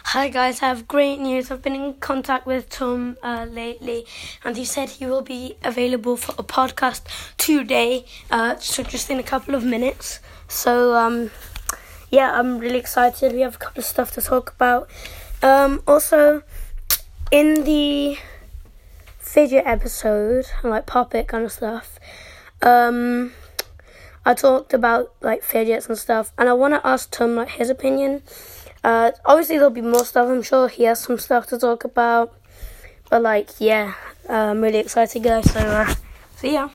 Hi guys, I have great news. I've been in contact with Tom lately, and he said he will be available for a podcast today, so just in a couple of minutes. So, I'm really excited. We have a couple of stuff to talk about. Also, in the fidget episode, like puppet kind of stuff, I talked about like fidgets and stuff, and I want to ask Tom like his opinion. Obviously there'll be more stuff. I'm sure he has some stuff to talk about, but I'm really excited, guys. So see ya.